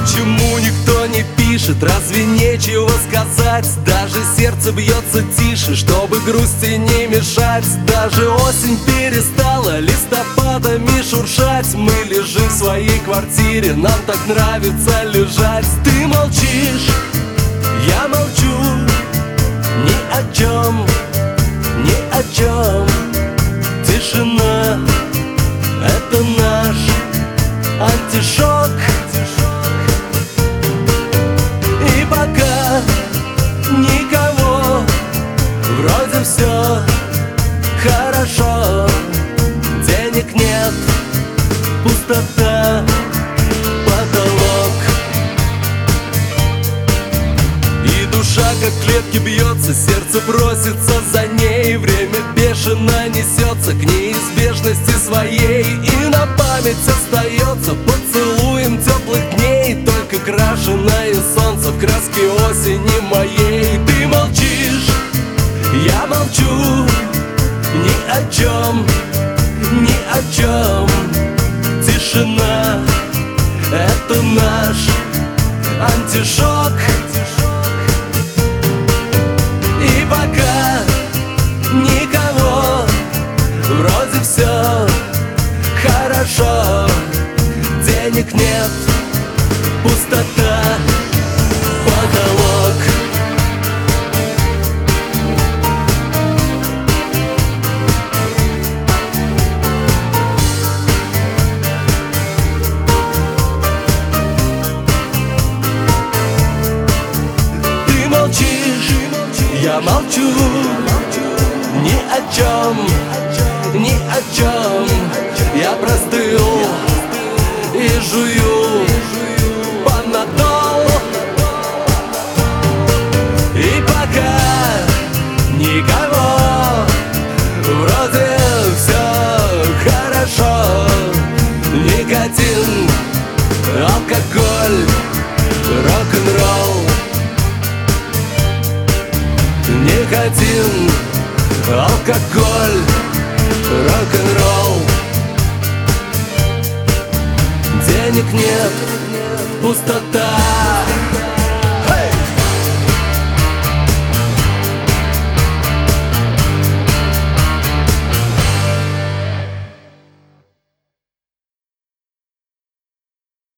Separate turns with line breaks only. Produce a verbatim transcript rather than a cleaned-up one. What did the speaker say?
Почему никто не пишет? Разве нечего сказать? Даже сердце бьется тише, чтобы грусти не мешать. Даже осень перестала листопадами шуршать. Мы лежим в своей квартире, нам так нравится лежать. Ты молчишь, я молчу, ни о чем, ни о чем. Тишина — это наш антишок. И пока никого, вроде все хорошо. Денег нет, пустота, потолок. И душа как в клетке бьется, сердце просится за ней. Время бешено несется к неизбежности своей. И на память остается поцелуем теплых дней, только крашеное солнце в краске осени моей. Ты молчишь, я молчу, ни о чем, ни о чем. Тишина — это наш антишок. И пока никого, вроде все хорошо. Денег нет, пустота, потолок. Ты молчишь, я молчу, ни о чем, ни о чем. Я простыл и жую панадол. И пока никого, вроде все хорошо. Никотин, алкоголь, рок-н-ролл. Никотин, алкоголь, рок-н-ролл. Денег нет, пустота.